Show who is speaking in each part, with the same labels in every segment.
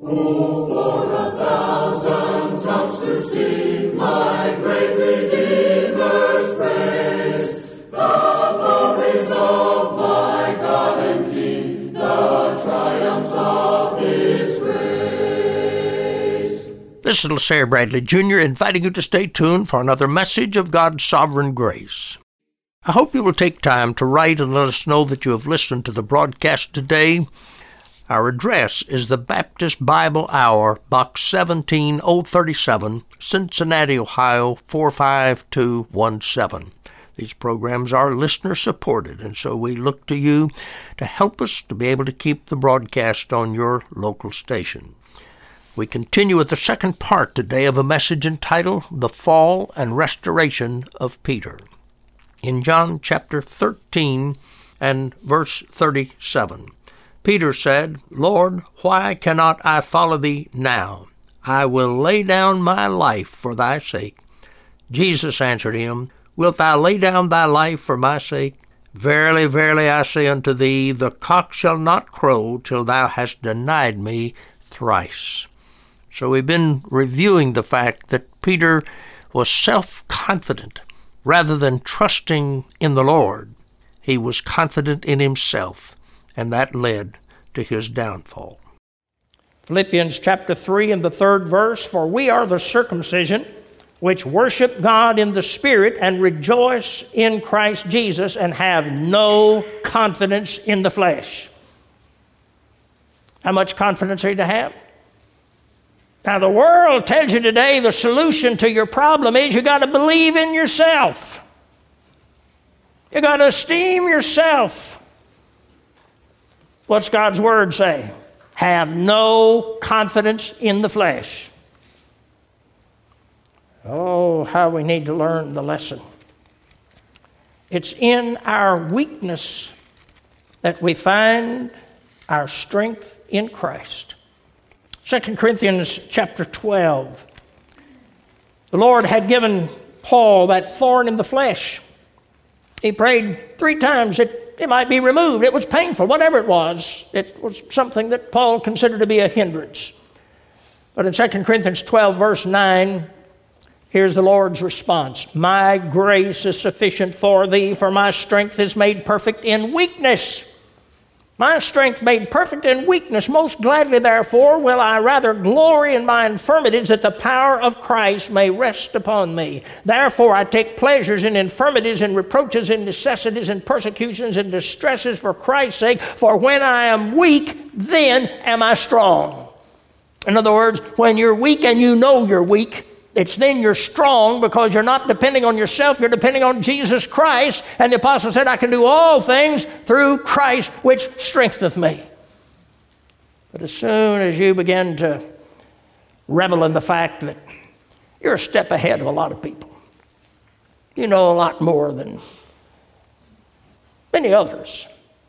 Speaker 1: Oh, for 1,000 tongues to sing my great Redeemer's praise, the glories of my God and King, the triumphs of His grace.
Speaker 2: This is LaSalle Bradley Jr. inviting you to stay tuned for another message of God's sovereign grace. I hope you will take time to write and let us know that you have listened to the broadcast today. Our address is the Baptist Bible Hour, Box 17037, Cincinnati, Ohio 45217. These programs are listener-supported, and so we look to you to help us to be able to keep the broadcast on your local station. We continue with the second part today of a message entitled The Fall and Restoration of Peter. In John chapter 13 and verse 37, Peter said, Lord, why cannot I follow thee now? I will lay down my life for thy sake. Jesus answered him, Wilt thou lay down thy life for my sake? Verily, verily, I say unto thee, the cock shall not crow till thou hast denied me thrice. So we've been reviewing the fact that Peter was self-confident. Rather than trusting in the Lord, he was confident in himself, and that led to his downfall.
Speaker 3: Philippians chapter 3 and the third verse, For we are the circumcision, which worship God in the Spirit and rejoice in Christ Jesus and have no confidence in the flesh. How much confidence are you to have? Now, the world tells you today the solution to your problem is you got to believe in yourself. You got to esteem yourself. What's God's Word say? Have no confidence in the flesh. Oh, how we need to learn the lesson. It's in our weakness that we find our strength in Christ. 2 Corinthians chapter 12. The Lord had given Paul that thorn in the flesh. He prayed 3 times that it might be removed. It was painful, whatever it was. It was something that Paul considered to be a hindrance. But in 2 Corinthians 12, verse 9, here's the Lord's response. My grace is sufficient for thee, for my strength is made perfect in weakness. My strength made perfect in weakness. Most gladly, therefore, will I rather glory in my infirmities, that the power of Christ may rest upon me. Therefore, I take pleasures in infirmities and reproaches and necessities and persecutions and distresses for Christ's sake. For when I am weak, then am I strong. In other words, when you're weak and you know you're weak, it's then you're strong, because you're not depending on yourself, you're depending on Jesus Christ. And the apostle said, I can do all things through Christ which strengtheneth me. But as soon as you begin to revel in the fact that you're a step ahead of a lot of people, you know a lot more than many others,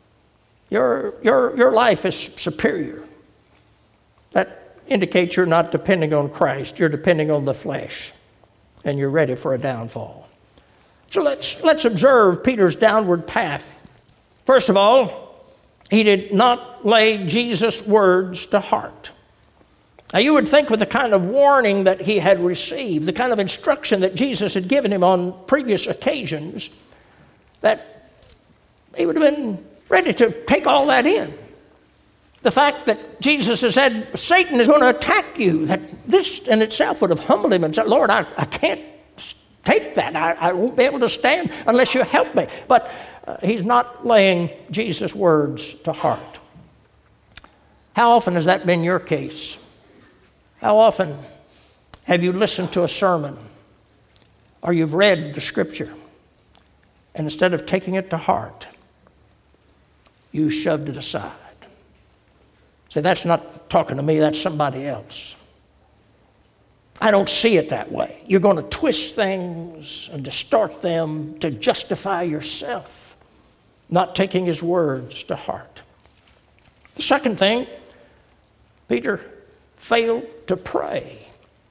Speaker 3: your life is superior. That indicates you're not depending on Christ. You're depending on the flesh, and you're ready for a downfall. So let's observe Peter's downward path. First of all, he did not lay Jesus' words to heart. Now, you would think with the kind of warning that he had received, the kind of instruction that Jesus had given him on previous occasions, that he would have been ready to take all that in. The fact that Jesus has said, Satan is going to attack you, that this in itself would have humbled him and said, Lord, I can't take that. I won't be able to stand unless you help me. But he's not laying Jesus' words to heart. How often has that been your case? How often have you listened to a sermon or you've read the Scripture, and instead of taking it to heart, you shoved it aside? Say, that's not talking to me, that's somebody else. I don't see it that way. You're going to twist things and distort them to justify yourself, not taking his words to heart. The second thing, Peter failed to pray.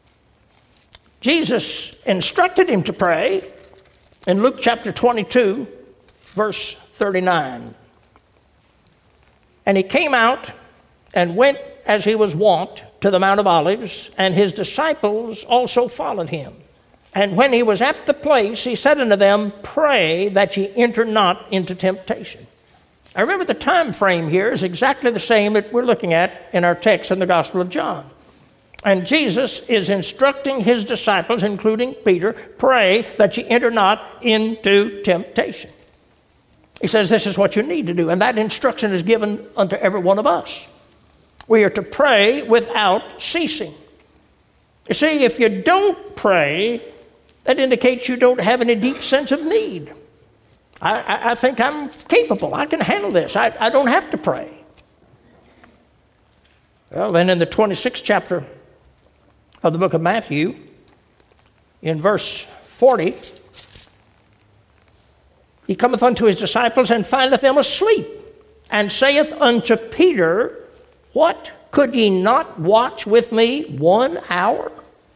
Speaker 3: Jesus instructed him to pray in Luke chapter 22, verse 39. And he came out and went as he was wont, to the Mount of Olives, and his disciples also followed him. And when he was at the place, he said unto them, Pray that ye enter not into temptation. I remember the time frame here is exactly the same that we're looking at in our text in the Gospel of John. And Jesus is instructing his disciples, including Peter, pray that ye enter not into temptation. He says this is what you need to do, and that instruction is given unto every one of us. We are to pray without ceasing. You see, if you don't pray, that indicates you don't have any deep sense of need. I think I'm capable. I can handle this. I don't have to pray. Well, then in the 26th chapter of the book of Matthew, in verse 40, he cometh unto his disciples and findeth them asleep, and saith unto Peter, What, could ye not watch with me 1 hour?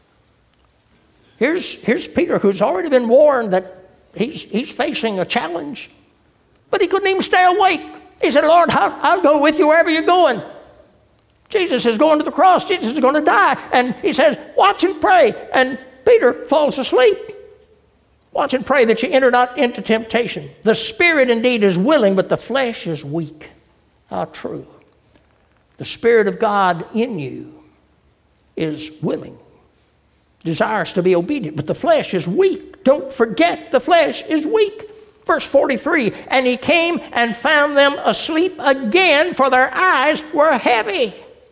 Speaker 3: Here's Peter, who's already been warned that he's facing a challenge, but he couldn't even stay awake. He said, Lord, I'll go with you wherever you're going. Jesus is going to the cross. Jesus is going to die. And he says, watch and pray. And Peter falls asleep. Watch and pray that you enter not into temptation. The spirit indeed is willing, but the flesh is weak. How true. The Spirit of God in you is willing, desires to be obedient, but the flesh is weak. Don't forget, the flesh is weak. Verse 43, and he came and found them asleep again, for their eyes were heavy.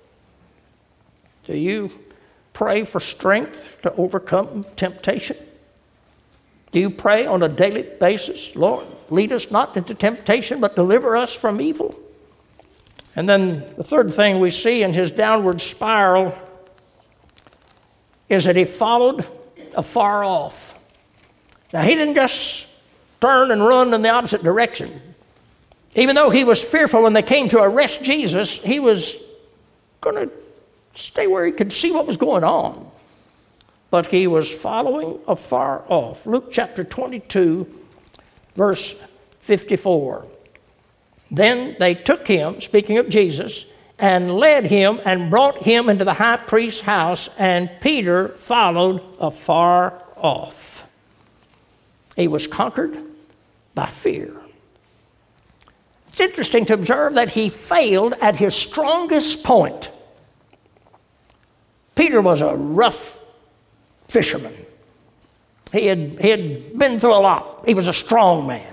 Speaker 3: Do you pray for strength to overcome temptation? Do you pray on a daily basis, Lord, lead us not into temptation, but deliver us from evil? And then the third thing we see in his downward spiral is that he followed afar off. Now, he didn't just turn and run in the opposite direction. Even though he was fearful when they came to arrest Jesus, he was going to stay where he could see what was going on. But he was following afar off. Luke chapter 22, verse 54. Then they took him, speaking of Jesus, and led him and brought him into the high priest's house, and Peter followed afar off. He was conquered by fear. It's interesting to observe that he failed at his strongest point. Peter was a rough fisherman. He had been through a lot. He was a strong man.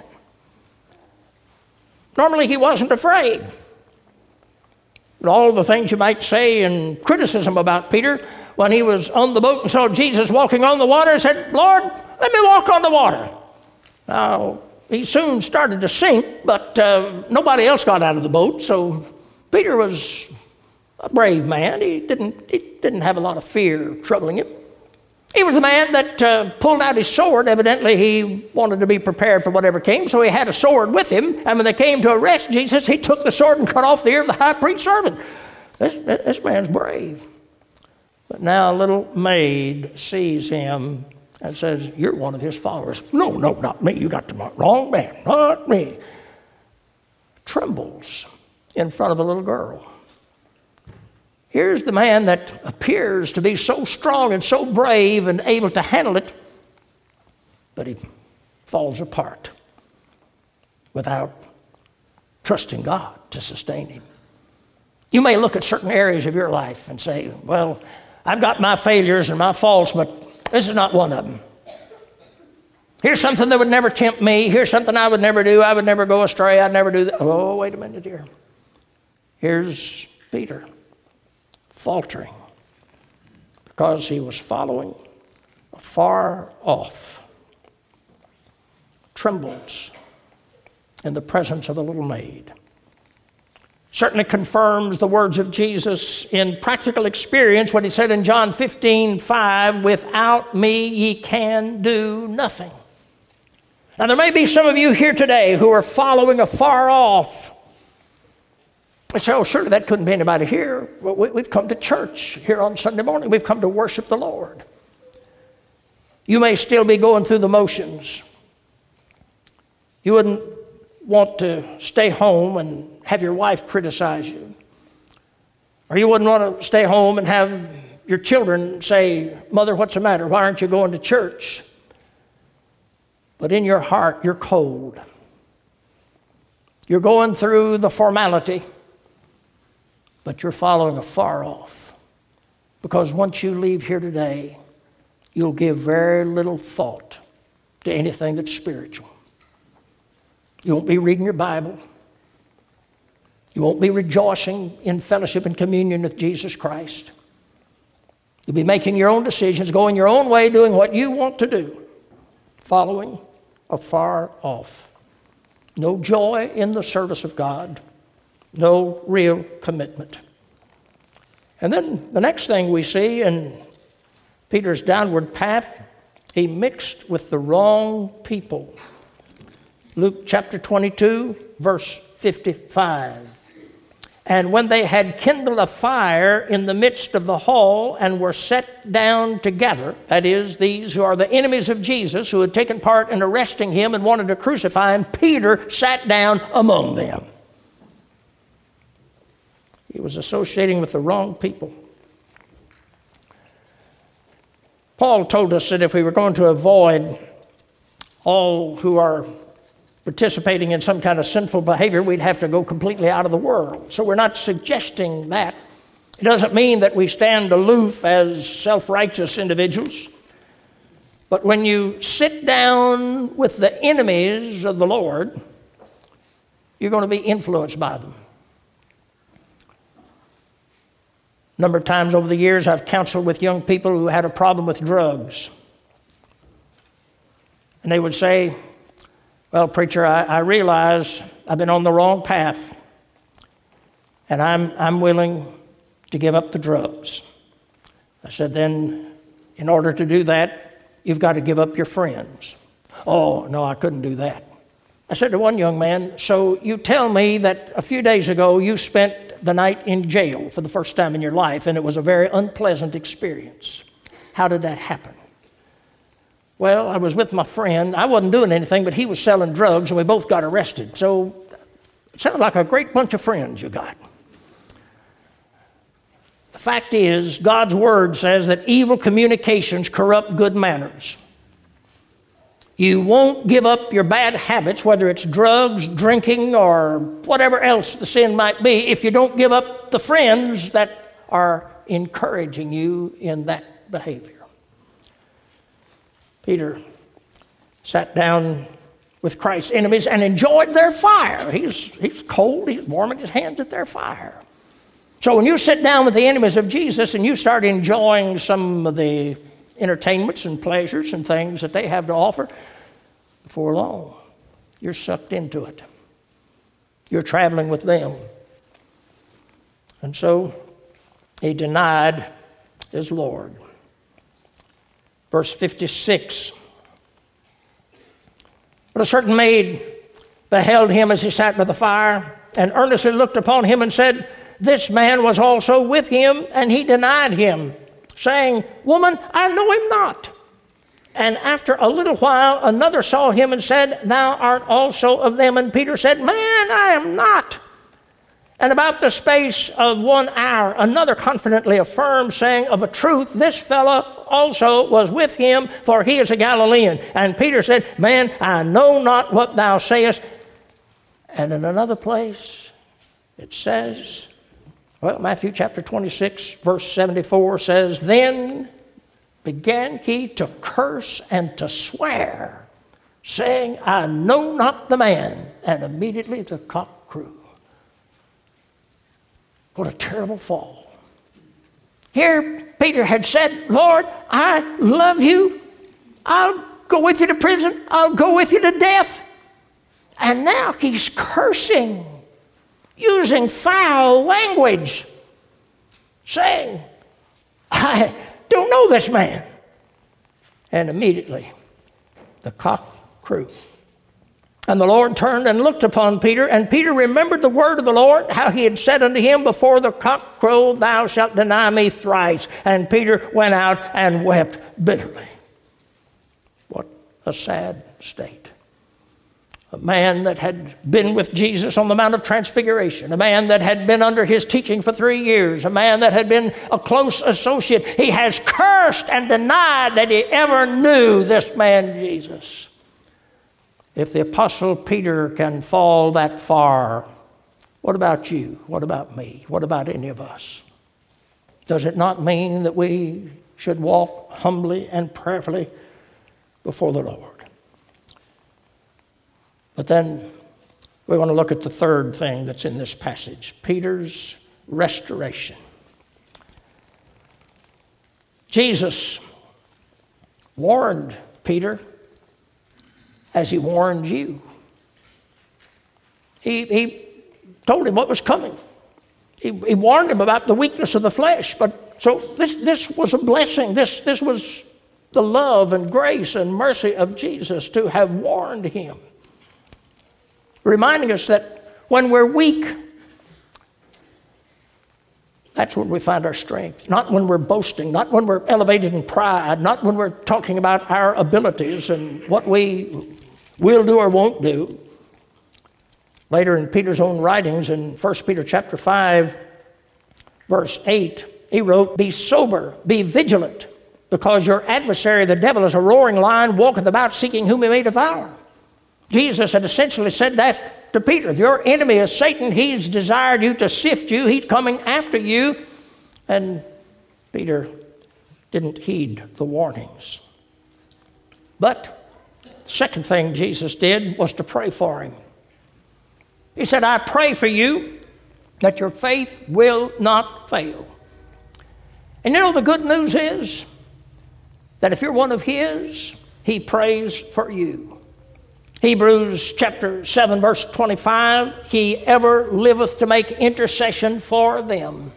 Speaker 3: Normally he wasn't afraid. But all the things you might say in criticism about Peter, when he was on the boat and saw Jesus walking on the water, he said, Lord, let me walk on the water. Now, he soon started to sink, but nobody else got out of the boat, so Peter was a brave man. He didn't have a lot of fear troubling him. He was a man that pulled out his sword. Evidently, he wanted to be prepared for whatever came, so he had a sword with him. And when they came to arrest Jesus, he took the sword and cut off the ear of the high priest's servant. This man's brave. But now a little maid sees him and says, you're one of his followers. No, not me. You got the wrong man. Not me. Trembles in front of a little girl. Here's the man that appears to be so strong and so brave and able to handle it, but he falls apart without trusting God to sustain him. You may look at certain areas of your life and say, well, I've got my failures and my faults, but this is not one of them. Here's something that would never tempt me. Here's something I would never do. I would never go astray. I'd never do that. Oh, wait a minute here. Here's Peter. Faltering because he was following afar off, trembles in the presence of a little maid. Certainly confirms the words of Jesus in practical experience when he said in John 15:5, without me ye can do nothing. Now there may be some of you here today who are following afar off. I say, oh, surely that couldn't be anybody here. Well, we've come to church here on Sunday morning. We've come to worship the Lord. You may still be going through the motions. You wouldn't want to stay home and have your wife criticize you, Or you wouldn't want to stay home and have your children say, "Mother, what's the matter? Why aren't you going to church?" But in your heart, you're cold. You're going through the formality, but you're following afar off. Because once you leave here today, you'll give very little thought to anything that's spiritual. You won't be reading your Bible. You won't be rejoicing in fellowship and communion with Jesus Christ. You'll be making your own decisions, going your own way, doing what you want to do, following afar off. No joy in the service of God. No real commitment. And then the next thing we see in Peter's downward path, he mixed with the wrong people. Luke chapter 22, verse 55. And when they had kindled a fire in the midst of the hall and were set down together, that is, these who are the enemies of Jesus, who had taken part in arresting him and wanted to crucify him, Peter sat down among them. He was associating with the wrong people. Paul told us that if we were going to avoid all who are participating in some kind of sinful behavior, we'd have to go completely out of the world. So we're not suggesting that. It doesn't mean that we stand aloof as self-righteous individuals. But when you sit down with the enemies of the Lord, you're going to be influenced by them. A number of times over the years, I've counseled with young people who had a problem with drugs. And they would say, "Well, preacher, I realize I've been on the wrong path, and I'm willing to give up the drugs." I said, "Then, in order to do that, you've got to give up your friends." "Oh, no, I couldn't do that." I said to one young man, "So you tell me that a few days ago you spent the night in jail for the first time in your life, and it was a very unpleasant experience. How did that happen?" "Well, I was with my friend. I wasn't doing anything, but he was selling drugs, and we both got arrested. So it sounds like a great bunch of friends you got." The fact is, God's Word says that evil communications corrupt good manners. You won't give up your bad habits, whether it's drugs, drinking, or whatever else the sin might be, if you don't give up the friends that are encouraging you in that behavior. Peter sat down with Christ's enemies and enjoyed their fire. He's cold. He's warming his hands at their fire. So when you sit down with the enemies of Jesus and you start enjoying some of the entertainments and pleasures and things that they have to offer, before long, you're sucked into it. You're traveling with them. And so he denied his Lord. Verse 56. But a certain maid beheld him as he sat by the fire, and earnestly looked upon him and said, "This man was also with him," and he denied him, saying, "Woman, I know him not." And after a little while, another saw him and said, "Thou art also of them." And Peter said, "Man, I am not." And about the space of 1 hour, another confidently affirmed, saying, "Of a truth, this fellow also was with him, for he is a Galilean." And Peter said, "Man, I know not what thou sayest." And in another place, it says, Matthew chapter 26, verse 74 says, "Then began he to curse and to swear, saying, I know not the man. And immediately the cock crew. What a terrible fall. Here Peter had said, Lord, I love you. I'll go with you to prison. I'll go with you to death. And now he's cursing, using foul language, saying, I don't know this man. And immediately the cock crew. And the Lord turned and looked upon Peter, and Peter remembered the word of the Lord, how he had said unto him, before the cock crow, thou shalt deny me thrice. And Peter went out and wept bitterly. What a sad state a man that had been with Jesus on the Mount of Transfiguration, a man that had been under his teaching for 3 years, a man that had been a close associate. He has cursed and denied that he ever knew this man Jesus. If the Apostle Peter can fall that far, what about you? What about me? What about any of us? Does it not mean that we should walk humbly and prayerfully before the Lord? But then we're going to look at the third thing that's in this passage, Peter's restoration. Jesus warned Peter as he warned you. He told him what was coming. He warned him about the weakness of the flesh. But so this was a blessing. This was the love and grace and mercy of Jesus to have warned him, reminding us that when we're weak, that's when we find our strength. Not when we're boasting, not when we're elevated in pride, not when we're talking about our abilities and what we will do or won't do. Later in Peter's own writings, in 1 Peter chapter 5, verse 8, he wrote, "Be sober, be vigilant, because your adversary, the devil, is a roaring lion, walketh about seeking whom he may devour." Jesus had essentially said that to Peter. If your enemy is Satan, he's desired you to sift you. He's coming after you. And Peter didn't heed the warnings. But the second thing Jesus did was to pray for him. He said, "I pray for you that your faith will not fail." And you know, the good news is that if you're one of his, he prays for you. Hebrews chapter 7, verse 25, "He ever liveth to make intercession for them."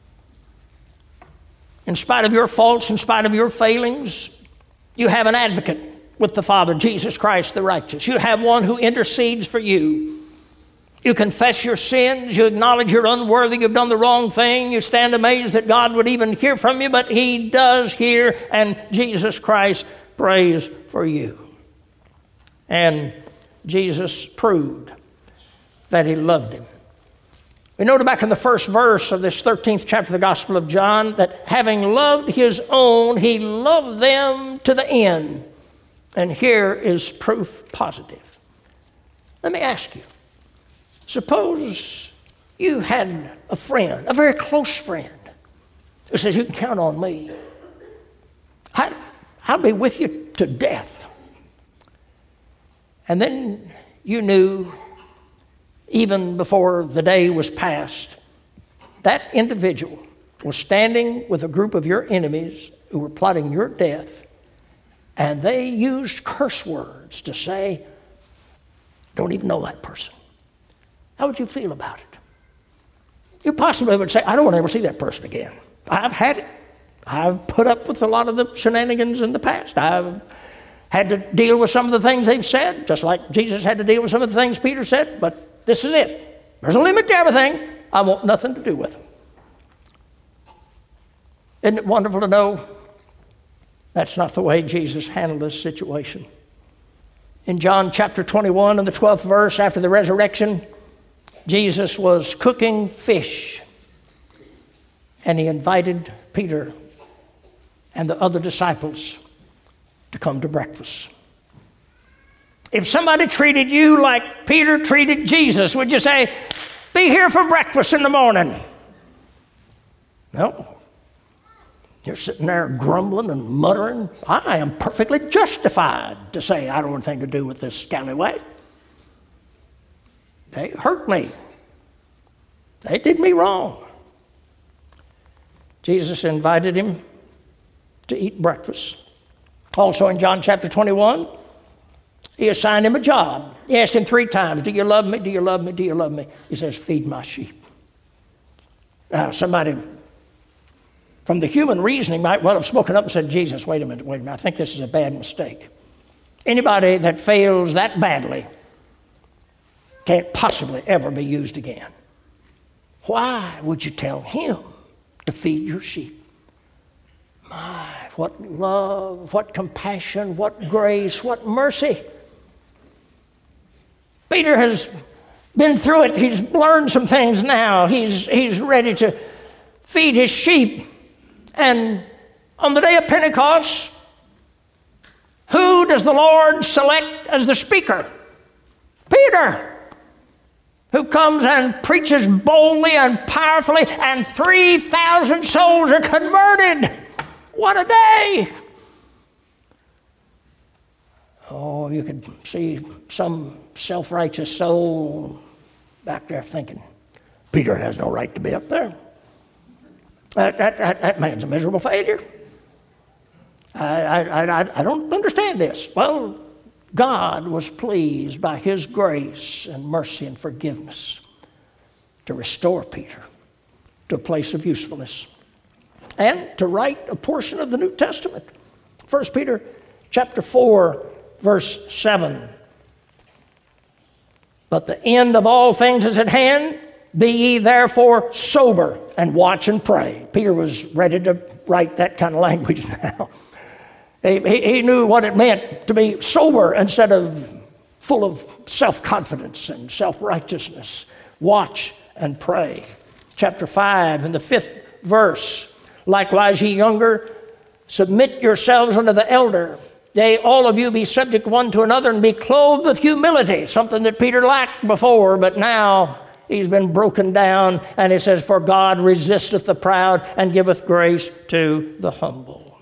Speaker 3: In spite of your faults, in spite of your failings, you have an advocate with the Father, Jesus Christ the righteous. You have one who intercedes for you. You confess your sins, you acknowledge you're unworthy, you've done the wrong thing, you stand amazed that God would even hear from you, but he does hear, and Jesus Christ prays for you. And Jesus proved that he loved him. We noted back in the first verse of this 13th chapter of the Gospel of John that having loved his own, he loved them to the end. And here is proof positive. Let me ask you, suppose you had a friend, a very close friend, who says, "You can count on me. I'll be with you to death." And then you knew, even before the day was past, that individual was standing with a group of your enemies who were plotting your death, and they used curse words to say, "Don't even know that person." How would you feel about it? You possibly would say, "I don't want to ever see that person again. I've had it. I've put up with a lot of the shenanigans in the past. I've had to deal with some of the things they've said, just like Jesus had to deal with some of the things Peter said, but this is it. There's a limit to everything. I want nothing to do with them." Isn't it wonderful to know that's not the way Jesus handled this situation? In John chapter 21 and the 12th verse, after the resurrection, Jesus was cooking fish, and he invited Peter and the other disciples to come to breakfast. If somebody treated you like Peter treated Jesus, would you say, "Be here for breakfast in the morning"? No. You're sitting there grumbling and muttering. I am perfectly justified to say, "I don't want anything to do with this scallywag. They hurt me. They did me wrong." Jesus invited him to eat breakfast. Also in John chapter 21, he assigned him a job. He asked him 3 times, "Do you love me? Do you love me? Do you love me?" He says, "Feed my sheep." Now, somebody from the human reasoning might well have spoken up and said, "Jesus, wait a minute. I think this is a bad mistake. Anybody that fails that badly can't possibly ever be used again. Why would you tell him to feed your sheep?" My, what love, what compassion, what grace, what mercy. Peter has been through it. He's learned some things now. He's ready to feed his sheep. And on the day of Pentecost, who does the Lord select as the speaker? Peter, who comes and preaches boldly and powerfully, and 3,000 souls are converted. What a day! Oh, you could see some self-righteous soul back there thinking, Peter has no right to be up there. That man's a miserable failure. I don't understand this. Well, God was pleased by his grace and mercy and forgiveness to restore Peter to a place of usefulness and to write a portion of the New Testament. 1 Peter chapter 4, verse 7. But the end of all things is at hand. Be ye therefore sober and watch and pray. Peter was ready to write that kind of language now. He knew what it meant to be sober instead of full of self-confidence and self-righteousness. Watch and pray. Chapter 5 and the 5th verse. Likewise, ye younger, submit yourselves unto the elder. Yea, all of you be subject one to another and be clothed with humility, something that Peter lacked before, but now he's been broken down, and he says, for God resisteth the proud and giveth grace to the humble.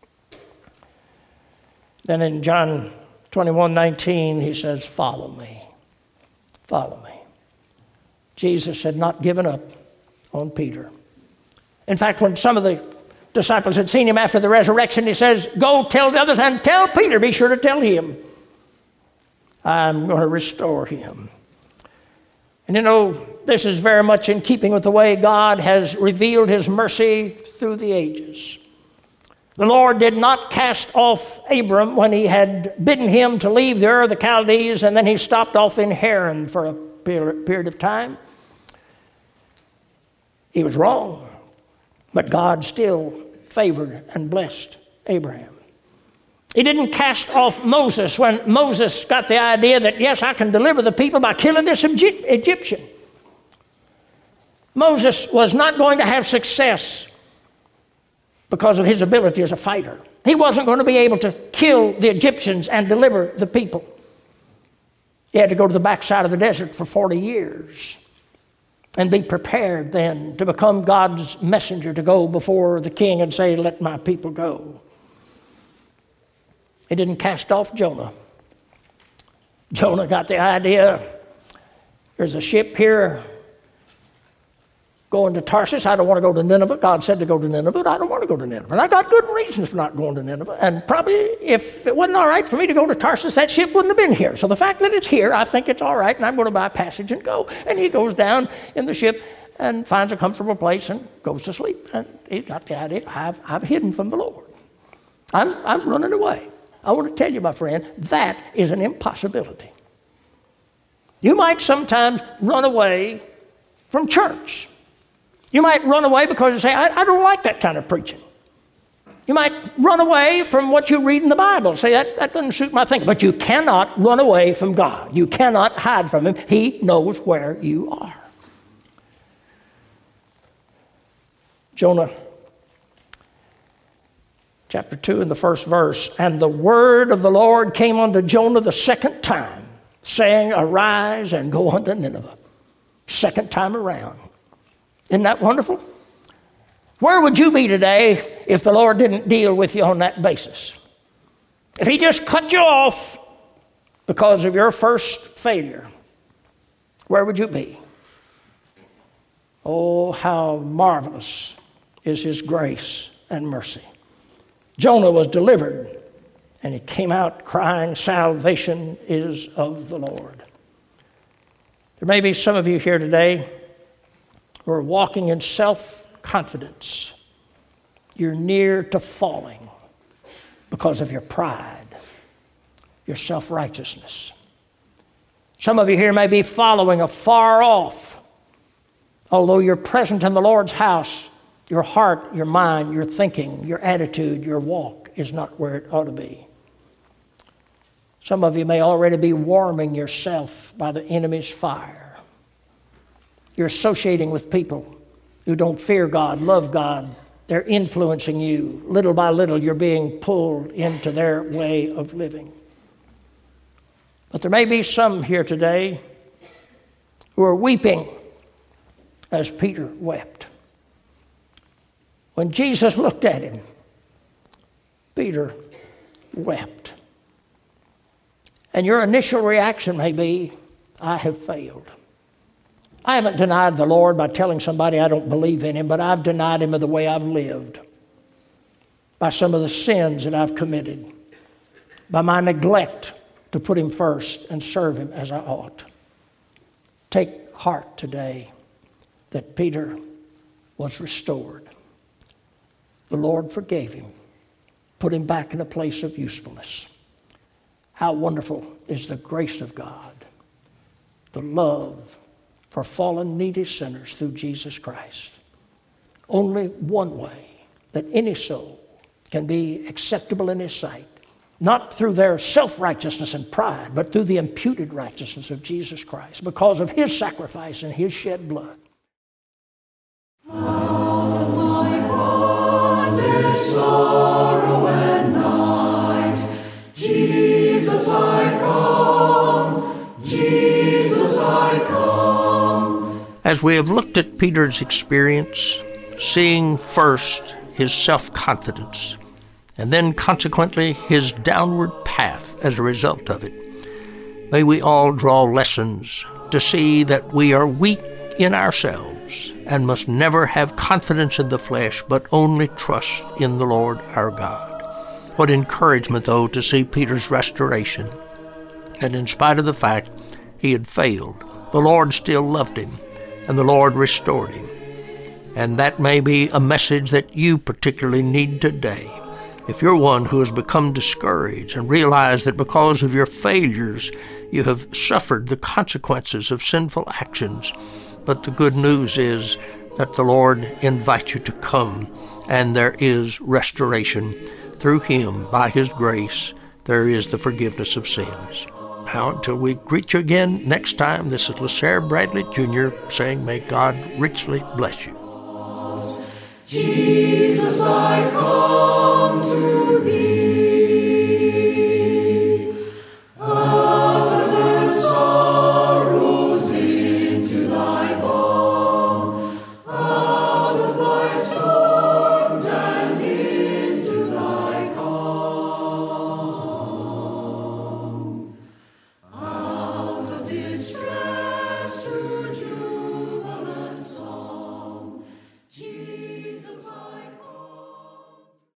Speaker 3: Then in John 21:19, he says, follow me. Follow me. Jesus had not given up on Peter. In fact, when some of the disciples had seen him after the resurrection, he says, go tell the others and tell Peter, be sure to tell him, I'm going to restore him. And you know, this is very much in keeping with the way God has revealed his mercy through the ages. The Lord did not cast off Abram when he had bidden him to leave the Ur of the Chaldees, and then he stopped off in Haran for a period of time. He was wrong, but God still favored and blessed Abraham. He didn't cast off Moses when Moses got the idea that, yes, I can deliver the people by killing this Egyptian. Moses was not going to have success because of his ability as a fighter. He wasn't going to be able to kill the Egyptians and deliver the people. He had to go to the backside of the desert for 40 years and be prepared then to become God's messenger to go before the king and say, let my people go. He didn't cast off Jonah. Jonah got the idea, there's a ship here going to Tarsus. I don't want to go to Nineveh. God said to go to Nineveh, but I don't want to go to Nineveh. And I got good reasons for not going to Nineveh. And probably if it wasn't all right for me to go to Tarsus, that ship wouldn't have been here. So the fact that it's here, I think it's all right, and I'm going to buy a passage and go. And he goes down in the ship and finds a comfortable place and goes to sleep. And he got the idea, I've hidden from the Lord. I'm running away. I want to tell you, my friend, that is an impossibility. You might sometimes run away from church. You might run away because you say, I don't like that kind of preaching. You might run away from what you read in the Bible. Say, that doesn't suit my thinking. But you cannot run away from God. You cannot hide from him. He knows where you are. Jonah, chapter 2 in the first verse. And the word of the Lord came unto Jonah the second time, saying, arise and go unto Nineveh. Second time around. Isn't that wonderful? Where would you be today if the Lord didn't deal with you on that basis? If he just cut you off because of your first failure, where would you be? Oh, how marvelous is his grace and mercy. Jonah was delivered, and he came out crying, salvation is of the Lord. There may be some of you here today who are walking in self-confidence. You're near to falling because of your pride, your self-righteousness. Some of you here may be following afar off. Although you're present in the Lord's house, your heart, your mind, your thinking, your attitude, your walk is not where it ought to be. Some of you may already be warming yourself by the enemy's fire. You're associating with people who don't fear God, love God. They're influencing you. Little by little, you're being pulled into their way of living. But there may be some here today who are weeping as Peter wept. When Jesus looked at him, Peter wept. And your initial reaction may be, I have failed. I haven't denied the Lord by telling somebody I don't believe in Him, but I've denied Him of the way I've lived, by some of the sins that I've committed, by my neglect to put Him first and serve Him as I ought. Take heart today that Peter was restored. The Lord forgave him, put him back in a place of usefulness. How wonderful is the grace of God, the love for fallen, needy sinners through Jesus Christ. Only one way that any soul can be acceptable in His sight, not through their self-righteousness and pride, but through the imputed righteousness of Jesus Christ, because of His sacrifice and His shed blood.
Speaker 1: Out of my bondage, sorrow and night, Jesus I come, Jesus I come.
Speaker 2: As we have looked at Peter's experience, seeing first his self-confidence, and then consequently his downward path as a result of it, may we all draw lessons to see that we are weak in ourselves and must never have confidence in the flesh, but only trust in the Lord our God. What encouragement, though, to see Peter's restoration, and in spite of the fact he had failed, the Lord still loved him, and the Lord restored him. And that may be a message that you particularly need today. If you're one who has become discouraged and realized that because of your failures you have suffered the consequences of sinful actions, but the good news is that the Lord invites you to come, and there is restoration. Through Him, by His grace, there is the forgiveness of sins. Now, until we greet you again next time, this is LaSalle Bradley Jr. saying, may God richly bless you.
Speaker 1: Jesus, I